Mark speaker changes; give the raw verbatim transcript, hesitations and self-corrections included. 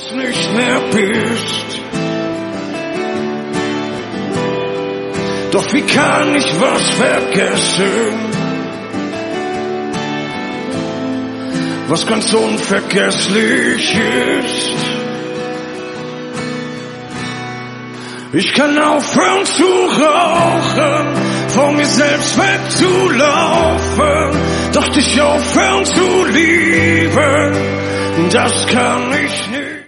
Speaker 1: es nicht mehr bist. Doch wie kann ich was vergessen, was ganz unvergesslich ist? Ich kann aufhören zu rauchen, vor mir selbst wegzulaufen, doch dich aufhören zu lieben, das kann ich nicht.